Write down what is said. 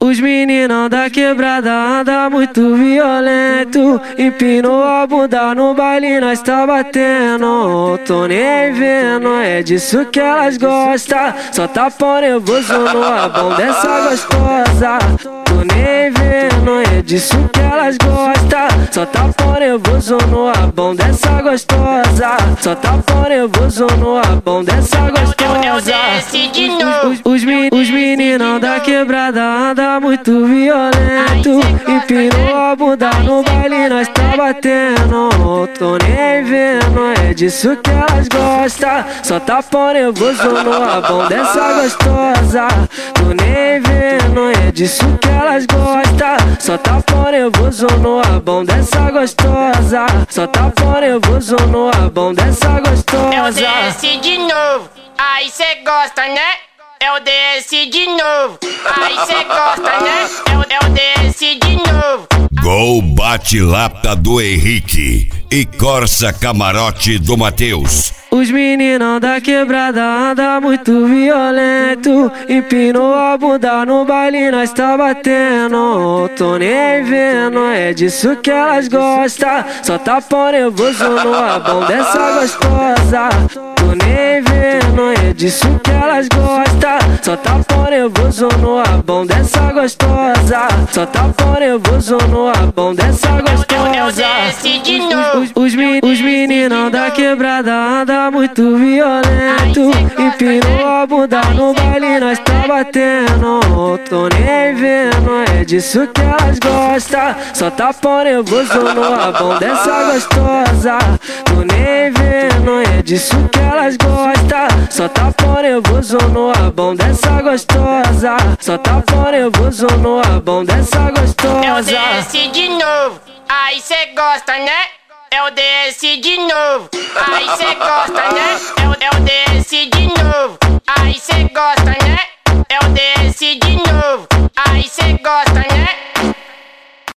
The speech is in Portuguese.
Os meninão da quebrada anda muito violento. Empinou a bunda no baile, nós tá batendo. Tô nem vendo, é disso que elas gostam. Só tá pão nervoso no abão dessa gostosa. Tô nem vendo, é disso que elas gostam. Só tá pão nervoso no abão dessa gostosa. Só tá pão nervoso no abão dessa gostosa. Eu desci de novo. Os meninão da quebrada anda muito violento. Empinou a bunda no baile, nós tá batendo. Tô nem vendo, é disso que elas gostam. Só tá pão nervoso no abão dessa gostosa. Tô nem vendo, é disso que elas gostam. Só tá pão nervoso no abão dessa gostosa. Só tá pão nervoso no abão dessa gostosa. Eu desci de novo. Aí cê gosta, né? Eu desci de novo. Aí cê gosta, né? Eu desci de novo. Gol bate-lata do Henrique e Corsa Camarote do Matheus. Os meninão da quebrada anda muito violento. Empinou a bunda no baile, nós tá batendo. Tô nem vendo, é disso que elas gostam. Só tá pão nervoso no abão dessa gostosa. Tô nem vendo, é disso que elas gostam. Só tá pão nervoso no abão dessa gostosa. Só tá pão nervoso no abão dessa gostosa. Eu desci de novo. Os meninão da quebrada anda muito violento. Empinou a bunda no baile, nós tá batendo. Tô nem vendo, é disso que elas gostam. Só tá pão nervoso no abão dessa gostosa. Tô nem vendo, é disso que elas gostam. Só tá pão nervoso no abão dessa gostosa. Só tá pão nervoso no abão dessa gostosa. Eu desci de novo. Aí cê gosta, né? Eu desci de novo. Aí cê gosta, né? Eu desci de novo. Aí cê gosta, né?